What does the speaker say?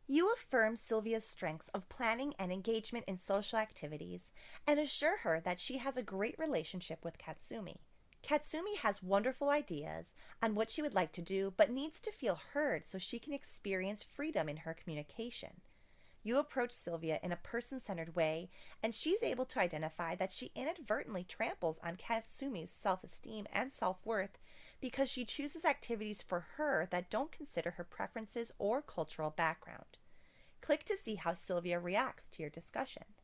You affirm Sylvia's strengths of planning and engagement in social activities and assure her that she has a great relationship with Katsumi. Katsumi has wonderful ideas on what she would like to do but needs to feel heard so she can experience freedom in her communication. You approach Sylvia in a person centered way, and she's able to identify that she inadvertently tramples on Katsumi's self esteem and self worth because she chooses activities for her that don't consider her preferences or cultural background. Click to see how Sylvia reacts to your discussion.